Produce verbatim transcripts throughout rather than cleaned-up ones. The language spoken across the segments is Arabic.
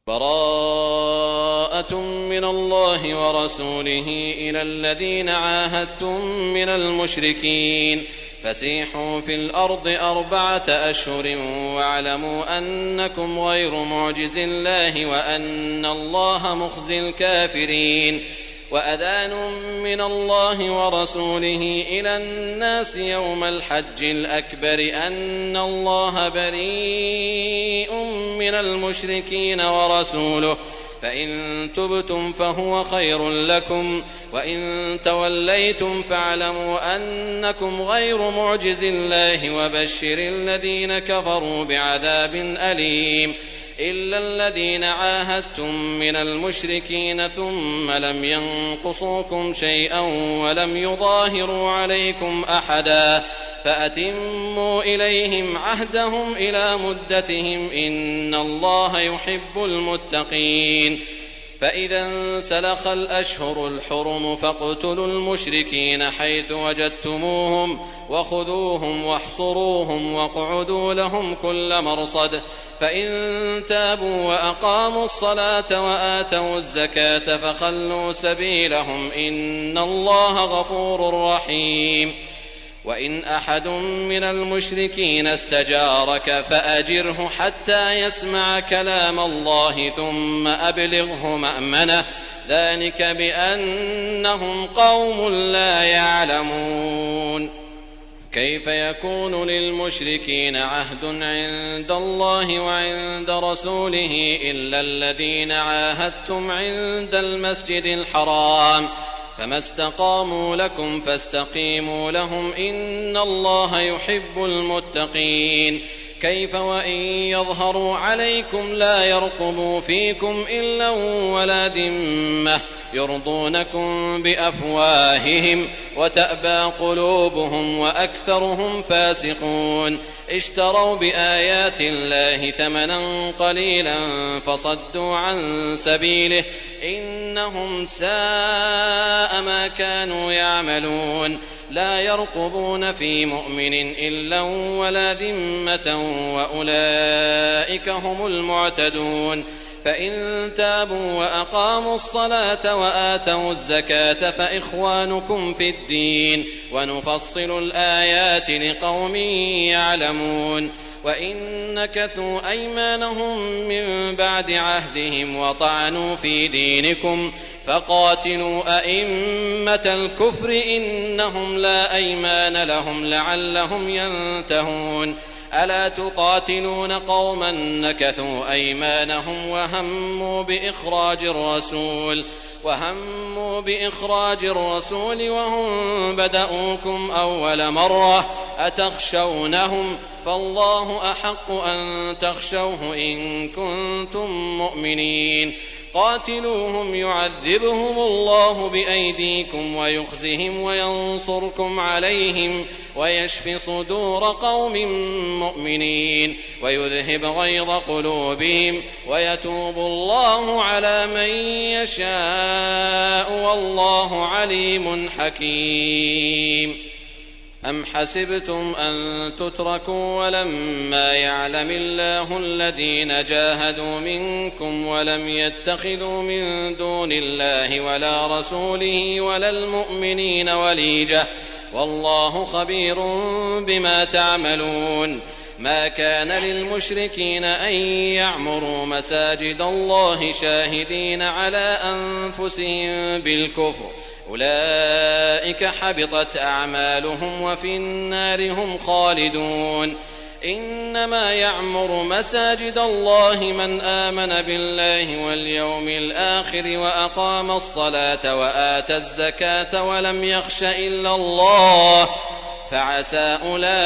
براءة من الله ورسوله إلى الذين عاهدتم من المشركين فسيحوا في الأرض أربعة أشهر واعلموا أنكم غير معجز الله وأن الله مخزي الكافرين. وأذان من الله ورسوله إلى الناس يوم الحج الأكبر أن الله بريء من المشركين ورسوله فإن تبتم فهو خير لكم وإن توليتم فاعلموا أنكم غير معجز الله وبشر الذين كفروا بعذاب أليم. إلا الذين عاهدتم من المشركين ثم لم ينقصوكم شيئا ولم يظاهروا عليكم أحدا فأتموا إليهم عهدهم إلى مدتهم إن الله يحب المتقين. فإذا انسلخ الأشهر الحرم فاقتلوا المشركين حيث وجدتموهم وخذوهم واحصروهم واقعدوا لهم كل مرصد فإن تابوا وأقاموا الصلاة وآتوا الزكاة فخلوا سبيلهم إن الله غفور رحيم. وإن أحد من المشركين استجارك فأجره حتى يسمع كلام الله ثم أبلغه مأمنه ذلك بأنهم قوم لا يعلمون. كيف يكون للمشركين عهد عند الله وعند رسوله إلا الذين عاهدتم عند المسجد الحرام فما استقاموا لكم فاستقيموا لهم إن الله يحب المتقين. كيف وإن يظهروا عليكم لا يرقبوا فيكم إلا ولا ذمة يرضونكم بأفواههم وتأبى قلوبهم وأكثرهم فاسقون. اشتروا بآيات الله ثمنا قليلا فصدوا عن سبيله إنهم ساء ما كانوا يعملون. لا يرقبون في مؤمن إلا ولا ذمة وأولئك هم المعتدون. فإن تابوا وأقاموا الصلاة وآتوا الزكاة فإخوانكم في الدين ونفصل الآيات لقوم يعلمون. وإن نكثوا أيمانهم من بعد عهدهم وطعنوا في دينكم فقاتلوا أئمة الكفر إنهم لا أيمان لهم لعلهم ينتهون. ألا تقاتلون قوما نكثوا أيمانهم وهموا بإخراج الرسول وهموا بإخراج الرسول وهم بدأوكم أول مرة أتخشونهم فالله أحق أن تخشوه إن كنتم مؤمنين. قاتلوهم يعذبهم الله بأيديكم ويخزهم وينصركم عليهم ويشف صدور قوم مؤمنين ويذهب غيظ قلوبهم ويتوب الله على من يشاء والله عليم حكيم. أم حسبتم أن تتركوا ولما يعلم الله الذين جاهدوا منكم ولم يتخذوا من دون الله ولا رسوله ولا المؤمنين وليجة والله خبير بما تعملون. ما كان للمشركين أن يعمروا مساجد الله شاهدين على أنفسهم بالكفر أولئك حبطت أعمالهم وفي النار هم خالدون. إنما يعمر مساجد الله من آمن بالله واليوم الآخر وأقام الصلاة وآتى الزكاة ولم يخش إلا الله فعسى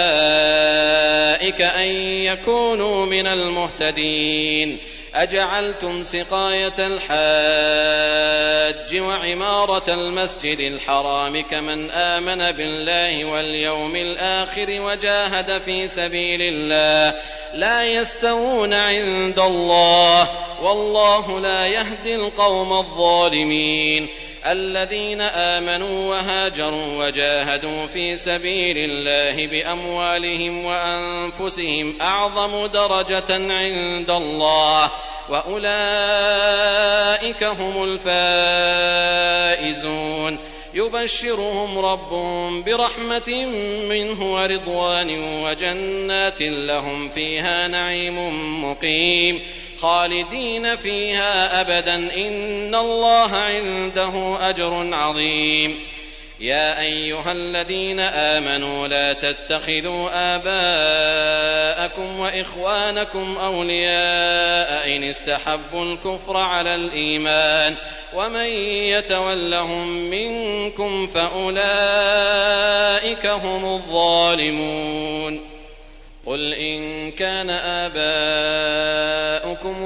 أولئك أن يكونوا من المهتدين. أجعلتم سقاية الحاج وعمارة المسجد الحرام كمن آمن بالله واليوم الآخر وجاهد في سبيل الله لا يستوون عند الله والله لا يهدي القوم الظالمين. الذين آمنوا وهاجروا وجاهدوا في سبيل الله بأموالهم وأنفسهم أعظم درجة عند الله وأولئك هم الفائزون يبشرهم ربهم برحمة منه ورضوان وجنات لهم فيها نعيم مقيم خالدين فيها أبدا إن الله عنده أجر عظيم يا أيها الذين آمنوا لا تتخذوا آباءكم وإخوانكم أولياء إن استحبوا الكفر على الإيمان ومن يتولهم منكم فأولئك هم الظالمون قل إن كان آباؤكم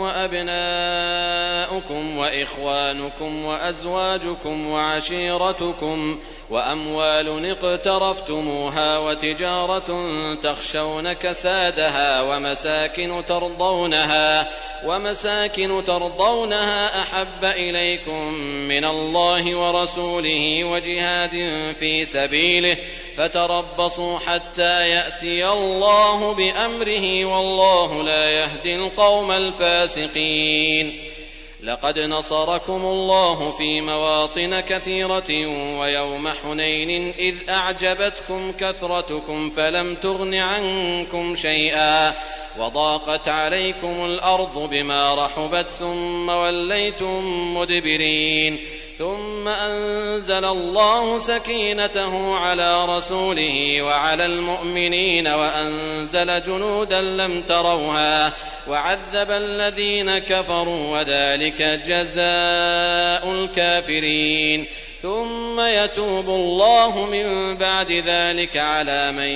وأبناؤكم وإخوانكم وأزواجكم وعشيرتكم وأموال اقترفتموها وتجارة تخشون كسادها ومساكن ترضونها ومساكن ترضونها أحب إليكم من الله ورسوله وجهاد في سبيله فتربصوا حتى يأتي الله بأمره والله لا يهدي القوم الفاسقين لقد نصركم الله في مواطن كثيرة ويوم حنين إذ أعجبتكم كثرتكم فلم تغن عنكم شيئا وضاقت عليكم الأرض بما رحبت ثم وليتم مدبرين ثم أنزل الله سكينته على رسوله وعلى المؤمنين وأنزل جنودا لم تروها وعذب الذين كفروا وذلك جزاء الكافرين ثم يتوب الله من بعد ذلك على من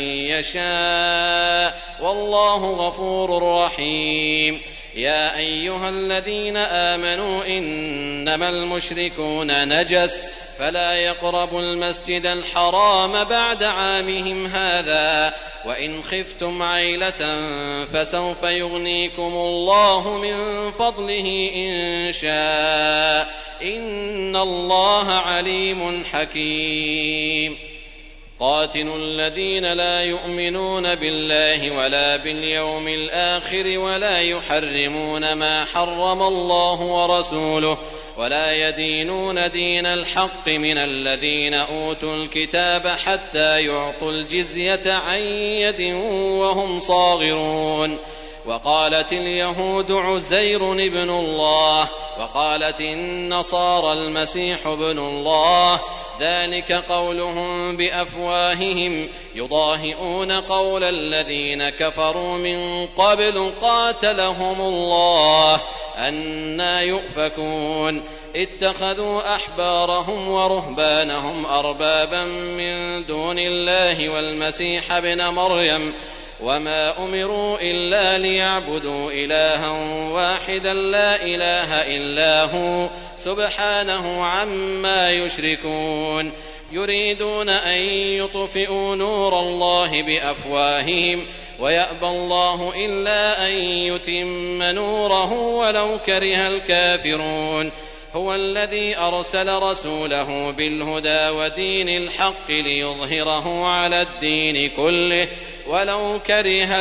يشاء والله غفور رحيم يا أيها الذين آمنوا إنما المشركون نجس فلا يقربوا المسجد الحرام بعد عامهم هذا وإن خفتم عيلة فسوف يغنيكم الله من فضله إن شاء إن الله عليم حكيم قاتلوا الذين لا يؤمنون بالله ولا باليوم الآخر ولا يحرمون ما حرم الله ورسوله ولا يدينون دين الحق من الذين أوتوا الكتاب حتى يعطوا الجزية عن يد وهم صاغرون وقالت اليهود عزير ابن الله وقالت النصارى المسيح ابن الله ذلك قولهم بأفواههم يضاهئون قول الذين كفروا من قبل قاتلهم الله أنى يؤفكون اتخذوا أحبارهم ورهبانهم أربابا من دون الله والمسيح ابن مريم وما أمروا إلا ليعبدوا إلها واحدا لا إله إلا هو سبحانه عما يشركون يريدون أن يطفئوا نور الله بأفواههم ويأبى الله إلا أن يتم نوره ولو كره الكافرون هو الذي أرسل رسوله بالهدى ودين الحق ليظهره على الدين كله ولو كره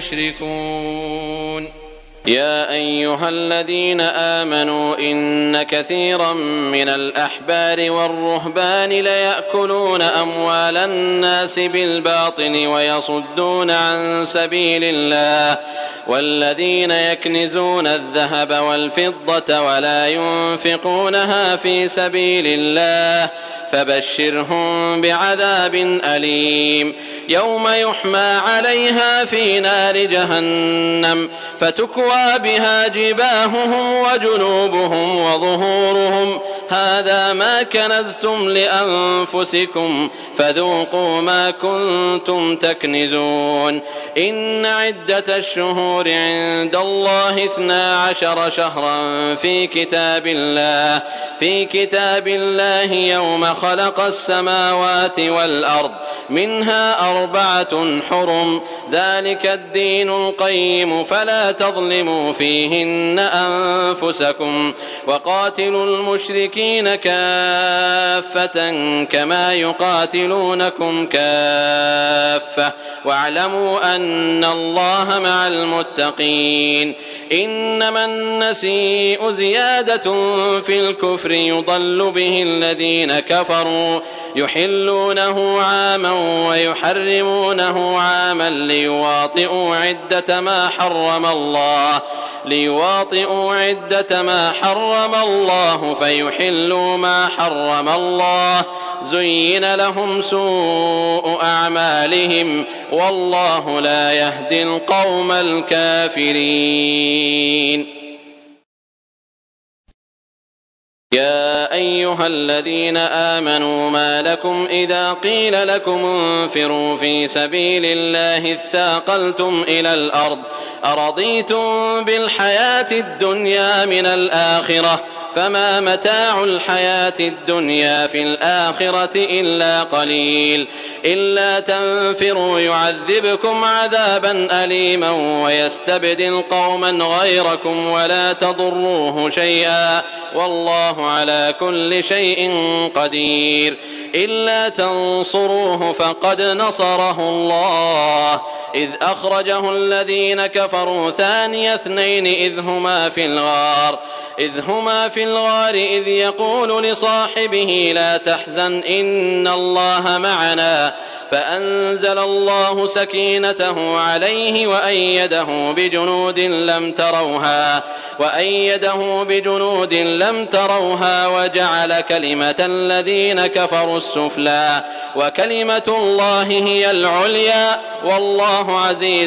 المشركون يا أيها الذين آمنوا إن كثيرا من الأحبار والرهبان ليأكلون أموال الناس بالباطل ويصدون عن سبيل الله والذين يكنزون الذهب والفضة ولا ينفقونها في سبيل الله فبشرهم بعذاب أليم يوم يحمى عليها في نار جهنم فتكوى بها جباههم وجنوبهم وظهورهم هذا ما كنزتم لأنفسكم فذوقوا ما كنتم تكنزون إن عدة الشهور عند الله اثنا عشر شهرا في كتاب الله في كتاب الله يوم خلق السماوات والأرض منها أربعة حرم ذلك الدين القيم فلا تظلموا فيهن أنفسكم وقاتلوا المشركين المشركين كافة كما يقاتلونكم كافة واعلموا أن الله مع المتقين إنما النسيء زيادة في الكفر يضل به الذين كفروا يحلونه عاما ويحرمونه عاما ليواطئوا عدة ما حرم الله ليواطئوا عدة ما حرم الله فيحلوا ما حرم الله زين لهم سوء أعمالهم والله لا يهدي القوم الكافرين. يا أيها الذين آمنوا ما لكم إذا قيل لكم انفروا في سبيل الله اثاقلتم إلى الأرض أرضيتم بالحياة الدنيا من الآخرة فما متاع الحياة الدنيا في الآخرة إلا قليل إلا تنفروا يعذبكم عذابا أليما ويستبدل قوما غيركم ولا تضروه شيئا والله على كل شيء قدير إلا تنصروه فقد نصره الله إذ أخرجه الذين كفروا ثاني اثنين إذ هما في الغار إذ هما في الغار إذ يقول لصاحبه لا تحزن إن الله معنا فأنزل الله سكينته عليه وأيده بجنود لم تروها وأيده بجنود لم تروها وجعل كلمة الذين كفروا السفلى وكلمة الله هي العليا والله عزيز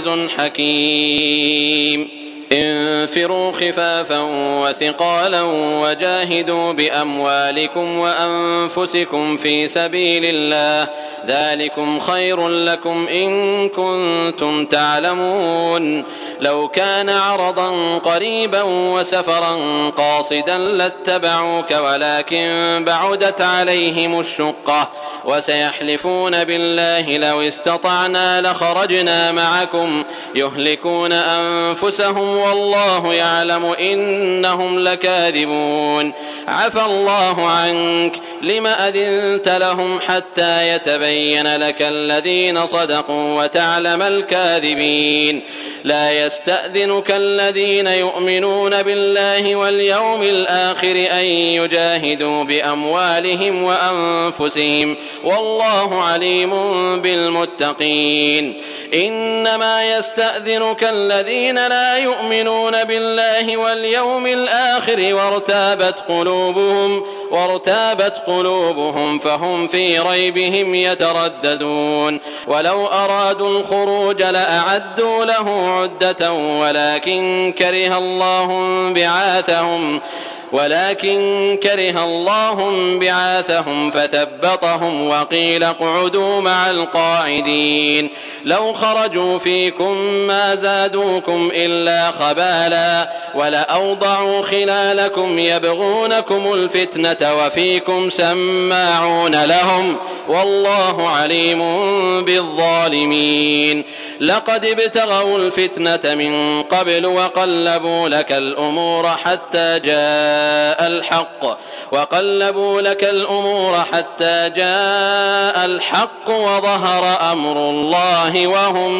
حكيم. انفروا خفافا وثقالا وجاهدوا بأموالكم وأنفسكم في سبيل الله ذلكم خير لكم إن كنتم تعلمون لو كان عرضا قريبا وسفرا قاصدا لاتبعوك ولكن بعدت عليهم الشقة وسيحلفون بالله لو استطعنا لخرجنا معكم يهلكون أنفسهم والله يعلم إنهم لكاذبون عفى الله عنك لم أذنت لهم حتى يتبين لك الذين صدقوا وتعلم الكاذبين لا يستأذنك الذين يؤمنون بالله واليوم الآخر أن يجاهدوا بأموالهم وأنفسهم والله عليم بالمتقين إنما يستأذنك الذين لا يؤمنون بالله واليوم الآخر وارتابت قلوبهم وارتابت قلوبهم فهم في ريبهم يترددون ولو أرادوا الخروج لأعدوا له عدة ولكن كره الله بعاثهم ولكن كره الله بعاثهم فثبطهم وقيل اقعدوا مع القاعدين لو خرجوا فيكم ما زادوكم إلا خبالا ولأوضعوا خلالكم يبغونكم الفتنة وفيكم سماعون لهم والله عليم بالظالمين لقد ابتغوا الفتنة من قبل وقلبوا لك الأمور حتى جاء الحق وقلبوا لك الأمور حتى جاء الحق وظهر أمر الله وهم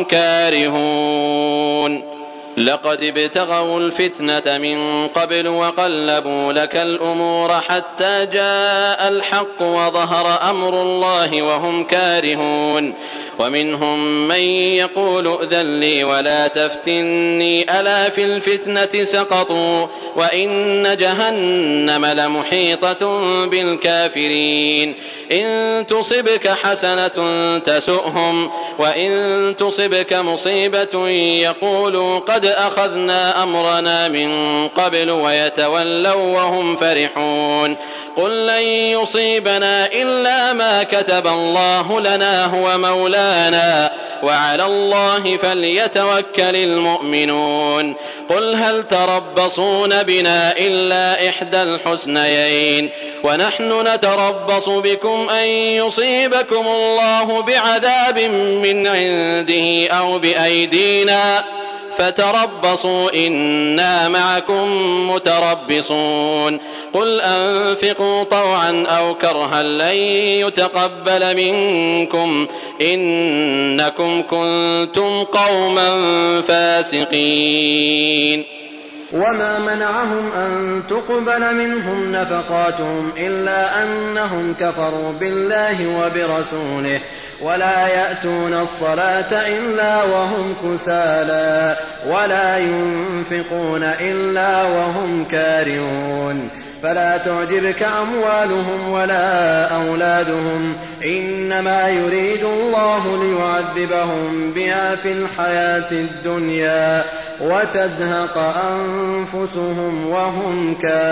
كارهون لقد ابتغوا الفتنة من قبل وقلبوا لك الأمور حتى جاء الحق وظهر أمر الله وهم كارهون ومنهم من يقول ائذن لي ولا تفتني ألا في الفتنة سقطوا وإن جهنم لمحيطة بالكافرين إن تصبك حسنة تسؤهم وإن تصبك مصيبة يقولوا قد أخذنا أمرنا من قبل ويتولوا وهم فرحون قل لن يصيبنا إلا ما كتب الله لنا هو مولانا وعلى الله فليتوكل المؤمنون قل هل تربصون بنا إلا إحدى الحسنيين ونحن نتربص بكم أن يصيبكم الله بعذاب من عنده أو بأيدينا فتربصوا إنا معكم متربصون قل أنفقوا طوعا أو كرها لن يتقبل منكم إنكم كنتم قوما فاسقين. وما منعهم أن تقبل منهم نفقاتهم إلا أنهم كفروا بالله وبرسوله ولا يأتون الصلاة إلا وهم كسالى ولا ينفقون إلا وهم كارهون فلا تعجبك أموالهم ولا أولادهم إنما يريد الله ليعذبهم بها في الحياة الدنيا وتزهق أنفسهم وهم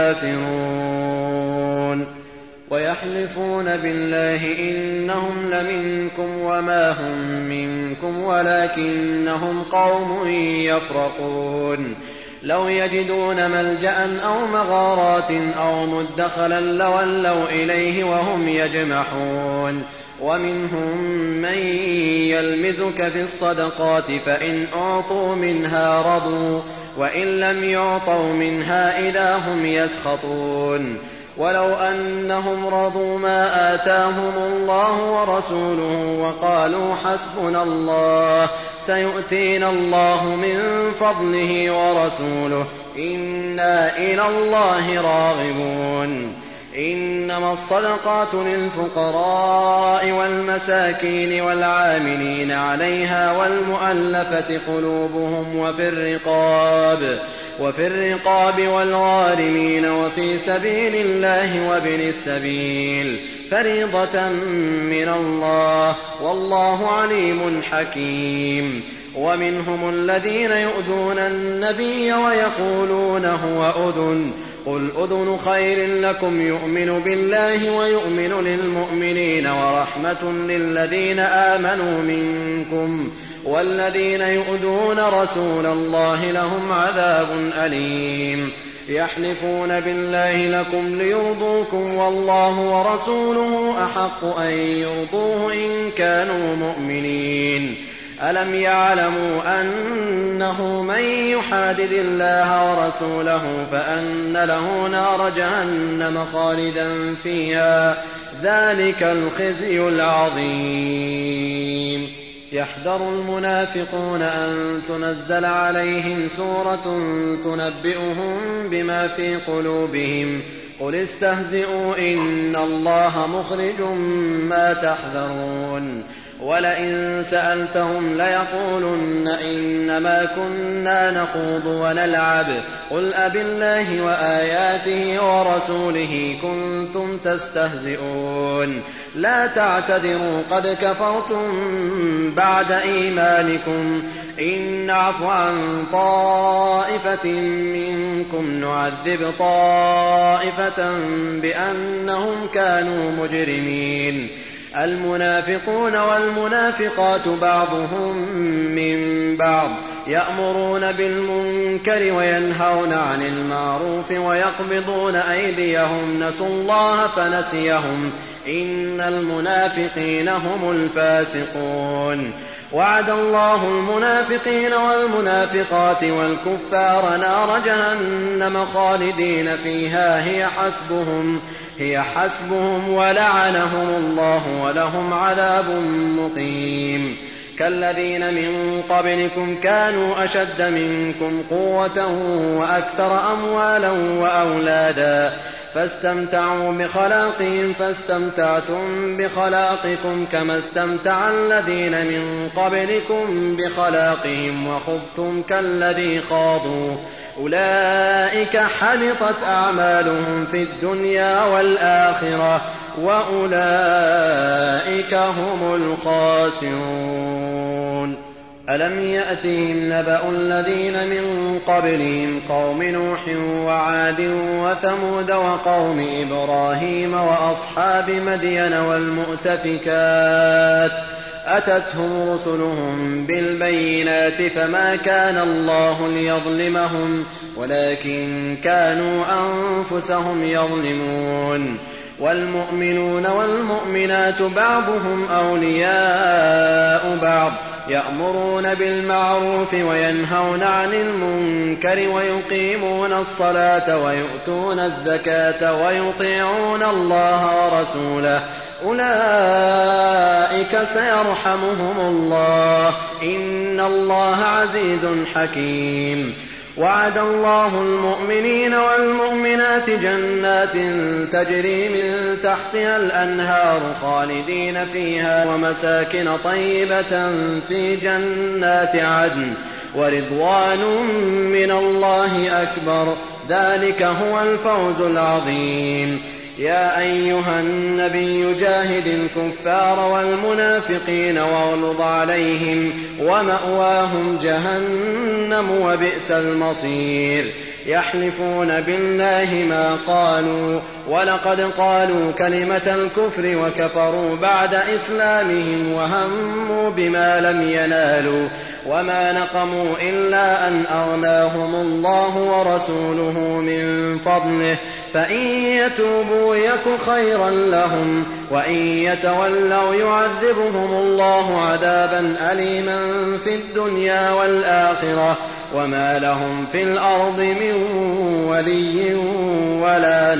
كافرون ويحلفون بالله إنهم لمنكم وما هم منكم ولكنهم قوم يفرقون لو يجدون ملجأ أو مغارات أو مدخلا لولوا إليه وهم يجمحون ومنهم من يلمزك في الصدقات فإن أعطوا منها رضوا وإن لم يعطوا منها إذا هم يسخطون ولو أنهم رضوا ما آتاهم الله ورسوله وقالوا حسبنا الله سيؤتينا الله من فضله ورسوله إنا إلى الله راغبون إنما الصدقات للفقراء والمساكين والعاملين عليها والمؤلفة قلوبهم وفي الرقاب وفي الرقاب والغارمين وفي سبيل الله وابن السبيل فريضة من الله والله عليم حكيم ومنهم الذين يؤذون النبي ويقولون هو أذن قل أذن خير لكم يؤمن بالله ويؤمن للمؤمنين ورحمة للذين آمنوا منكم والذين يؤذون رسول الله لهم عذاب أليم يحلفون بالله لكم ليرضوكم والله ورسوله أحق أن يرضوه إن كانوا مؤمنين ألم يعلموا أنه من يحادد الله ورسوله فأن له نار جهنم خالدا فيها ذلك الخزي العظيم يحذر المنافقون أن تنزل عليهم سورة تنبئهم بما في قلوبهم قل استهزئوا إن الله مخرج ما تحذرون ولئن سألتهم ليقولن إنما كنا نخوض ونلعب قل أبالله وآياته ورسوله كنتم تستهزئون لا تعتذروا قد كفرتم بعد إيمانكم إن نعف عن طائفة منكم نعذب طائفة بأنهم كانوا مجرمين المنافقون والمنافقات بعضهم من بعض يأمرون بالمنكر وينهون عن المعروف ويقبضون أيديهم نسوا الله فنسيهم إن المنافقين هم الفاسقون وعد الله المنافقين والمنافقات والكفار نار جهنم خالدين فيها هي حسبهم هي حسبهم ولعنهم الله ولهم عذاب مقيم كالذين من قبلكم كانوا أشد منكم قوة وأكثر أموالا وأولادا فاستمتعوا بخلاقهم فاستمتعتم بخلاقكم كما استمتع الذين من قبلكم بخلاقهم وخضتم كالذي خاضوا أولئك حبطت أعمالهم في الدنيا والآخرة وأولئك هم الخاسرون ألم يأتهم نبأ الذين من قبلهم قوم نوح وعاد وثمود وقوم إبراهيم وأصحاب مدين والمؤتفكات أتتهم رسلهم بالبينات فما كان الله ليظلمهم ولكن كانوا أنفسهم يظلمون والمؤمنون والمؤمنات بعضهم أولياء بعض يأمرون بالمعروف وينهون عن المنكر ويقيمون الصلاة ويؤتون الزكاة ويطيعون الله ورسوله أولئك سيرحمهم الله إن الله عزيز حكيم. وعد الله المؤمنين والمؤمنات جنات تجري من تحتها الأنهار خالدين فيها ومساكن طيبة في جنات عدن ورضوان من الله أكبر ذلك هو الفوز العظيم. يا أيها النبي جاهد الكفار والمنافقين واغلظ عليهم ومأواهم جهنم وبئس المصير. يحلفون بالله ما قالوا ولقد قالوا كلمة الكفر وكفروا بعد إسلامهم وهموا بما لم ينالوا وما نقموا إلا أن أغناهم الله ورسوله من فضله فإن يتوبوا يك خيرا لهم وإن يتولوا يعذبهم الله عذابا أليما في الدنيا والآخرة وما لهم في الأرض من ولي ولا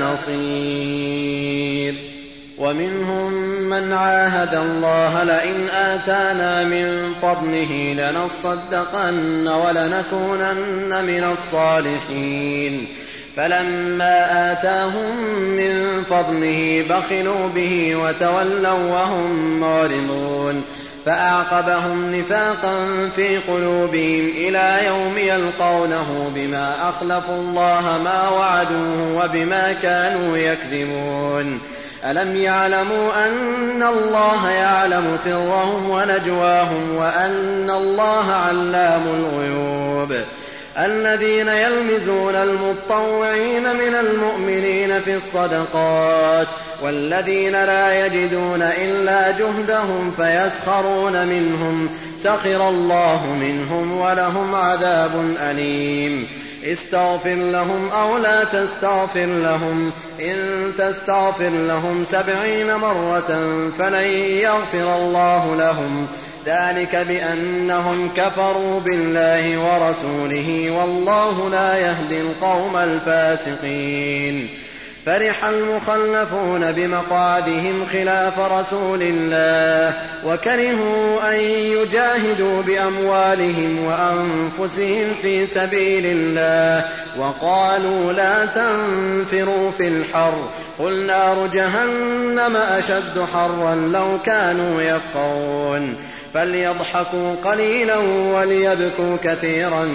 نصير. ومنهم من عاهد الله لئن آتانا من فضله لنصدقن ولنكونن من الصالحين فلما آتاهم من فضله بخلوا به وتولوا وهم معرضون فأعقبهم نفاقا في قلوبهم إلى يوم يلقونه بما أخلفوا الله ما وعدوه وبما كانوا يكذبون. ألم يعلموا أن الله يعلم سرهم ونجواهم وأن الله علام الغيوب. الذين يلمزون المطوعين من المؤمنين في الصدقات والذين لا يجدون إلا جهدهم فيسخرون منهم سخر الله منهم ولهم عذاب أليم. استغفر لهم أو لا تستغفر لهم إن تستغفر لهم سبعين مرة فلن يغفر الله لهم ذلك بأنهم كفروا بالله ورسوله والله لا يهدي القوم الفاسقين. فرح المخلفون بمقعدهم خلاف رسول الله وكرهوا أن يجاهدوا بأموالهم وأنفسهم في سبيل الله وقالوا لا تنفروا في الحر قل نار جهنم أشد حرا لو كانوا يفقهون. فليضحكوا قليلا وليبكوا كثيرا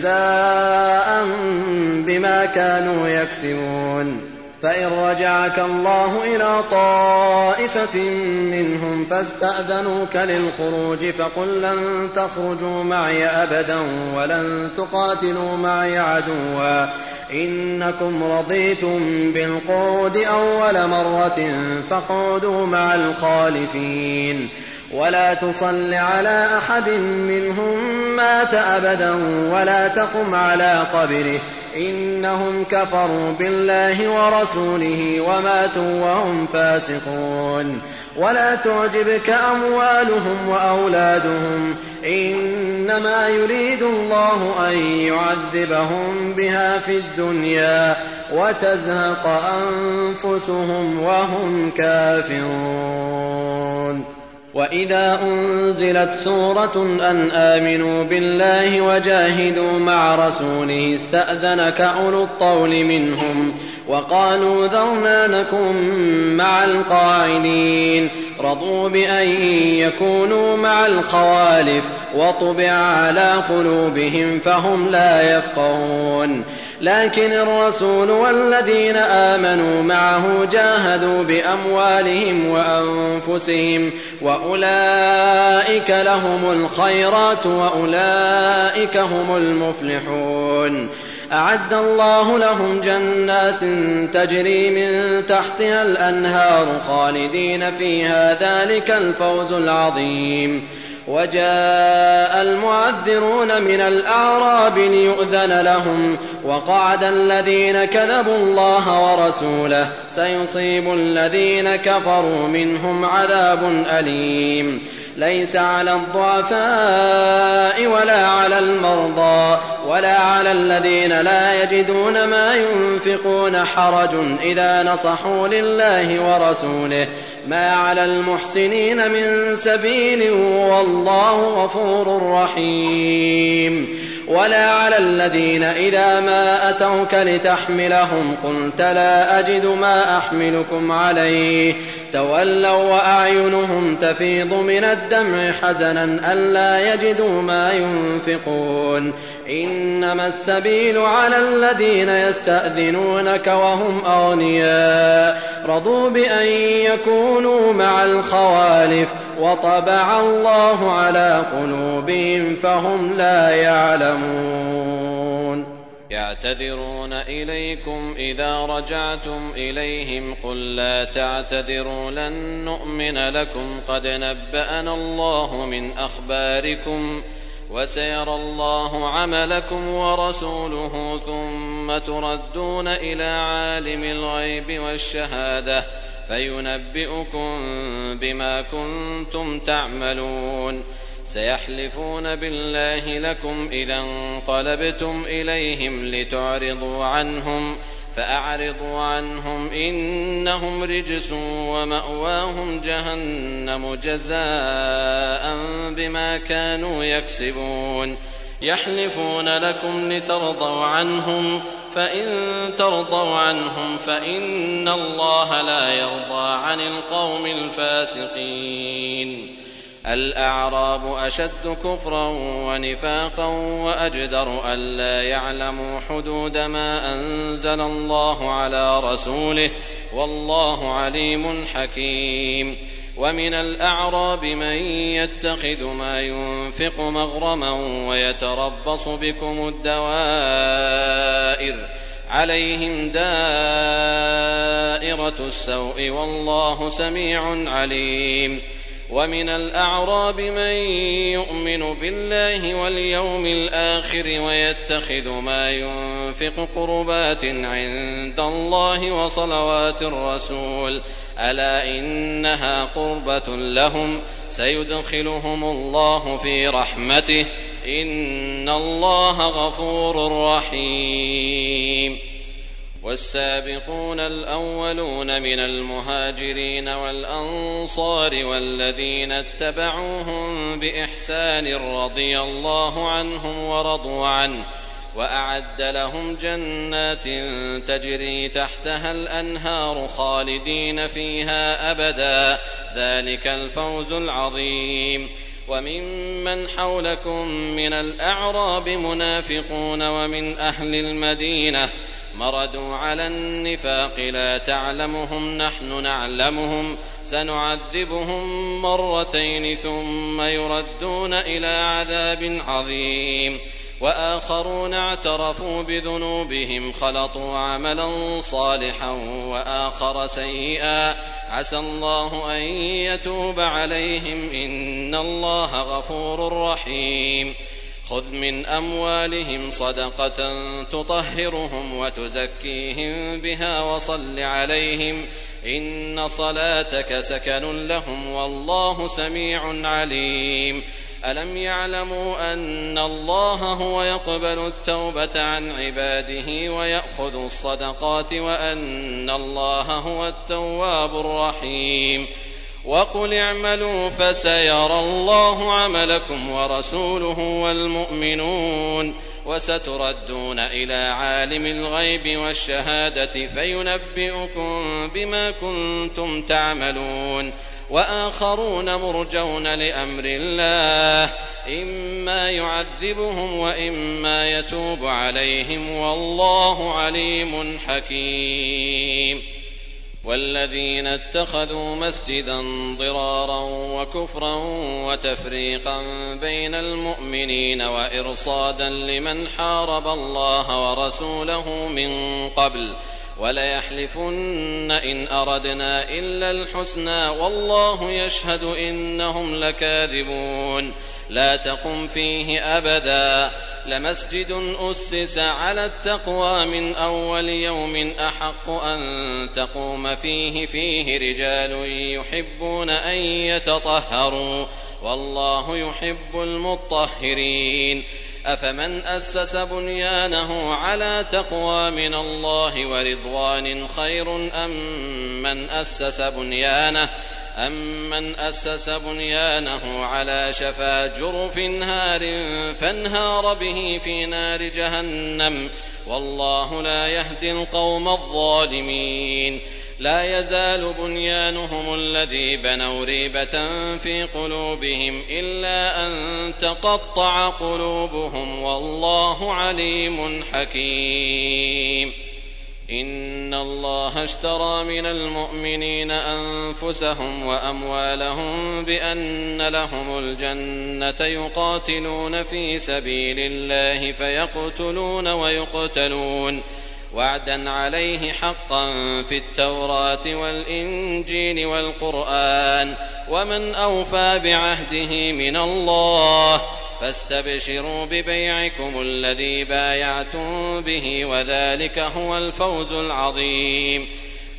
جزاء بما كانوا يكسبون. فإن رجعك الله إلى طائفة منهم فاستأذنوك للخروج فقل لن تخرجوا معي أبدا ولن تقاتلوا معي عدوا إنكم رضيتم بالقعود أول مرة فاقعدوا مع الخالفين ولا تصل على أحد منهم مات أبدا ولا تقم على قبره إنهم كفروا بالله ورسوله وماتوا وهم فاسقون. ولا تعجبك أموالهم وأولادهم إنما يريد الله أن يعذبهم بها في الدنيا وتزهق أنفسهم وهم كافرون. وإذا أنزلت سورة أن آمنوا بالله وجاهدوا مع رسوله استأذنك أولو الطول منهم وقالوا ذرنا نكن مع القاعدين رضوا بأن يكونوا مع الخوالف وطبع على قلوبهم فهم لا يفقهون. لكن الرسول والذين آمنوا معه جاهدوا بأموالهم وأنفسهم وأولئك لهم الخيرات وأولئك هم المفلحون. أعد الله لهم جنات تجري من تحتها الأنهار خالدين فيها ذلك الفوز العظيم. وجاء المعذرون من الأعراب ليؤذن لهم وقعد الذين كذبوا الله ورسوله سيصيب الذين كفروا منهم عذاب أليم. ليس على الضعفاء ولا على المرضى ولا على الذين لا يجدون ما ينفقون حرج إذا نصحوا لله ورسوله ما على المحسنين من سبيل والله غفور رحيم. ولا على الذين إذا ما أتوك لتحملهم قلت لا أجد ما أحملكم عليه تولوا وأعينهم تفيض من الدمع حزنا ألا يجدوا ما ينفقون. إنما السبيل على الذين يستأذنونك وهم أغنياء رضوا بأن يكونوا مع الخوالف وطبع الله على قلوبهم فهم لا يعلمون. يعتذرون إليكم إذا رجعتم إليهم قل لا تعتذروا لن نؤمن لكم قد نبأنا الله من أخباركم وسيرى الله عملكم ورسوله ثم تردون إلى عالم الغيب والشهادة فينبئكم بما كنتم تعملون. سيحلفون بالله لكم إذا انقلبتم إليهم لتعرضوا عنهم فأعرضوا عنهم إنهم رجس ومأواهم جهنم جزاء بما كانوا يكسبون. يحلفون لكم لترضوا عنهم فإن ترضوا عنهم فإن الله لا يرضى عن القوم الفاسقين. الأعراب أشد كفرا ونفاقا وأجدر ألا يعلموا حدود ما أنزل الله على رسوله والله عليم حكيم. ومن الأعراب من يتخذ ما ينفق مغرما ويتربص بكم الدوائر عليهم دائرة السوء والله سميع عليم. ومن الأعراب من يؤمن بالله واليوم الآخر ويتخذ ما ينفق قربات عند الله وصلوات الرسول ألا إنها قربة لهم سيدخلهم الله في رحمته إن الله غفور رحيم. والسابقون الأولون من المهاجرين والأنصار والذين اتبعوهم بإحسان رضي الله عنهم ورضوا عنه وأعد لهم جنات تجري تحتها الأنهار خالدين فيها أبدا ذلك الفوز العظيم. وممن حولكم من الأعراب منافقون ومن أهل المدينة مردوا على النفاق لا تعلمهم نحن نعلمهم سنعذبهم مرتين ثم يردون إلى عذاب عظيم. وآخرون اعترفوا بذنوبهم خلطوا عملا صالحا وآخر سيئا عسى الله أن يتوب عليهم إن الله غفور رحيم. خذ من أموالهم صدقة تطهرهم وتزكيهم بها وصل عليهم إن صلاتك سكن لهم والله سميع عليم. ألم يعلموا أن الله هو يقبل التوبة عن عباده ويأخذ الصدقات وأن الله هو التواب الرحيم. وقل اعملوا فسيرى الله عملكم ورسوله والمؤمنون وستردون إلى عالم الغيب والشهادة فينبئكم بما كنتم تعملون. وآخرون مرجون لأمر الله إما يعذبهم وإما يتوب عليهم والله عليم حكيم. والذين اتخذوا مسجدا ضرارا وكفرا وتفريقا بين المؤمنين وإرصادا لمن حارب الله ورسوله من قبل وليحلفن إن أردنا إلا الحسنى والله يشهد إنهم لكاذبون. لا تقم فيه أبدا لمسجد أسس على التقوى من أول يوم أحق أن تقوم فيه فيه رجال يحبون أن يتطهروا والله يحب المطهرين أفمن أسس بنيانه على تقوى من الله ورضوان خير أم من أسس بنيانه أمن أسس بنيانه على شفا جرف هار فانهار به في نار جهنم والله لا يهدي القوم الظالمين لا يزال بنيانهم الذي بنوا ريبة في قلوبهم إلا أن تقطع قلوبهم والله عليم حكيم إن الله اشترى من المؤمنين أنفسهم وأموالهم بأن لهم الجنة يقاتلون في سبيل الله فيقتلون ويقتلون وعدا عليه حقا في التوراة والإنجيل والقرآن ومن أوفى بعهده من الله فاستبشروا ببيعكم الذي بايعتم به وذلك هو الفوز العظيم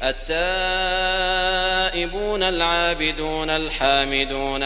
التائبون العابدون الحامدون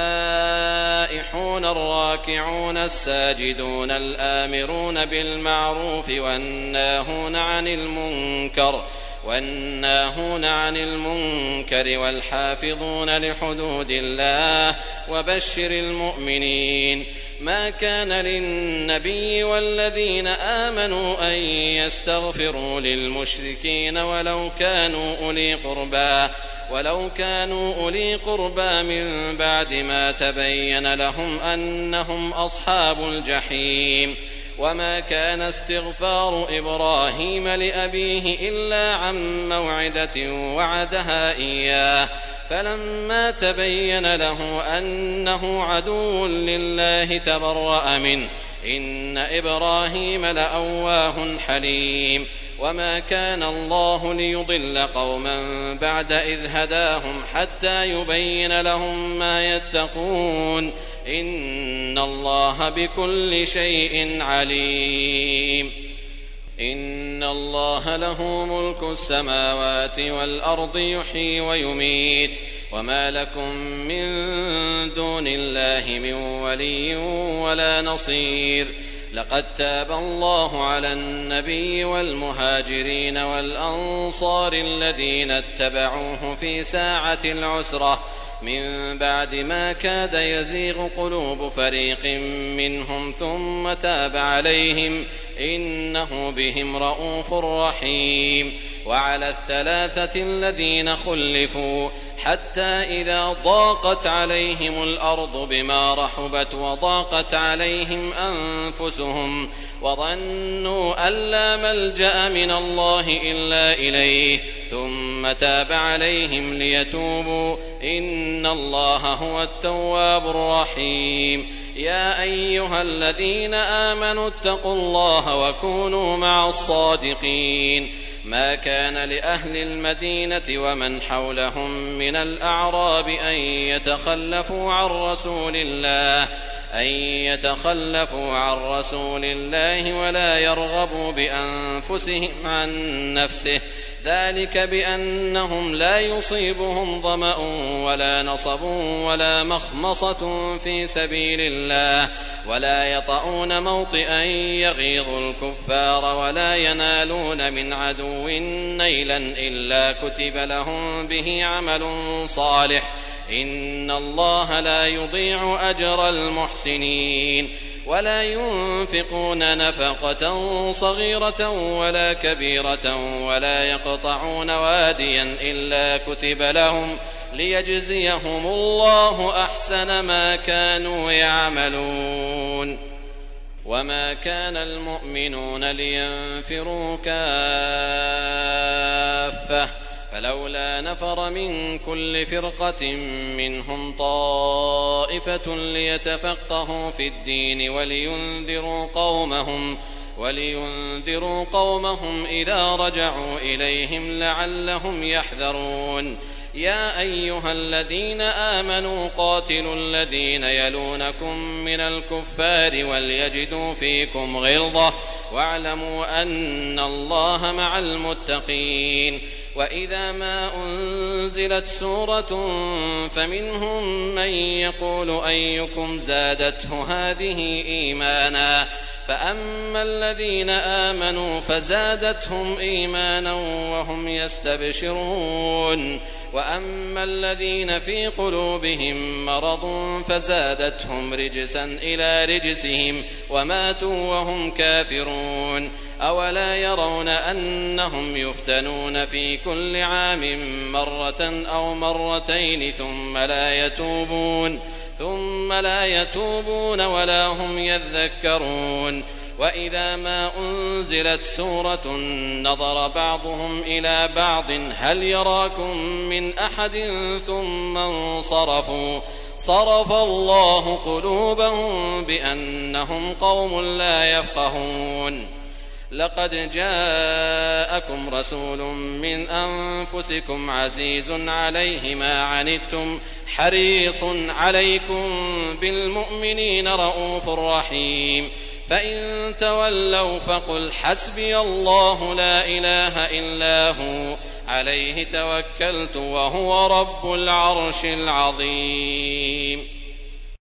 السائحون الراكعون الساجدون الآمرون بالمعروف والناهون عن المنكر والناهون عن المنكر والحافظون لحدود الله وبشر المؤمنين ما كان للنبي والذين آمنوا أن يستغفروا للمشركين ولو كانوا أولي قربى ولو كانوا أولي قربى من بعد ما تبين لهم أنهم أصحاب الجحيم وما كان استغفار إبراهيم لأبيه إلا عن موعدة وعدها إياه فلما تبين له أنه عدو لله تبرأ منه إن إبراهيم لأواه حليم وما كان الله ليضل قوما بعد إذ هداهم حتى يبين لهم ما يتقون إن الله بكل شيء عليم إن الله له ملك السماوات والأرض يحيي ويميت وما لكم من دون الله من ولي ولا نصير لقد تاب الله على النبي والمهاجرين والأنصار الذين اتبعوه في ساعة العسرة من بعد ما كاد يزيغ قلوب فريق منهم ثم تاب عليهم إنه بهم رءوف رحيم وعلى الثلاثة الذين خلفوا حتى إذا ضاقت عليهم الأرض بما رحبت وضاقت عليهم أنفسهم وظنوا أن لا ملجأ من الله إلا إليه ثم تاب عليهم ليتوبوا إن الله هو التواب الرحيم يا أيها الذين آمنوا اتقوا الله وكونوا مع الصادقين ما كان لأهل المدينة ومن حولهم من الأعراب أن يتخلفوا عن رسول الله أن يتخلفوا عن رسول الله ولا يرغبوا بأنفسهم عن نفسه ذلك بأنهم لا يصيبهم ظمأ ولا نصب ولا مخمصة في سبيل الله ولا يطؤون موطئا يغيظ الكفار ولا ينالون من عدو نيلا إلا كتب لهم به عمل صالح إن الله لا يضيع أجر المحسنين ولا ينفقون نفقة صغيرة ولا كبيرة ولا يقطعون واديا إلا كتب لهم ليجزيهم الله أحسن ما كانوا يعملون وما كان المؤمنون لينفروا كافة فلولا نفر من كل فرقة منهم طائفة ليتفقهوا في الدين ولينذروا قومهم ولينذروا قومهم إذا رجعوا إليهم لعلهم يحذرون يا أيها الذين آمنوا قاتلوا الذين يلونكم من الكفار وليجدوا فيكم غلظة واعلموا أن الله مع المتقين وإذا ما أنزلت سورة فمنهم من يقول أيكم زادته هذه إيمانا فأما الذين آمنوا فزادتهم إيمانا وهم يستبشرون وأما الذين في قلوبهم مرض فزادتهم رجسا إلى رجسهم وماتوا وهم كافرون أولا يرون أنهم يفتنون في كل عام مرة أو مرتين ثم لا يتوبون ثم لا يتوبون ولا هم يذكرون وإذا ما أنزلت سورة نظر بعضهم إلى بعض هل يراكم من أحد ثم انصرفوا صرف الله قلوبهم بأنهم قوم لا يفقهون لقد جاءكم رسول من أنفسكم عزيز عليه ما عنتم حريص عليكم بالمؤمنين رؤوف رحيم فإن تولوا فقل حسبي الله لا إله إلا هو عليه توكلت وهو رب العرش العظيم.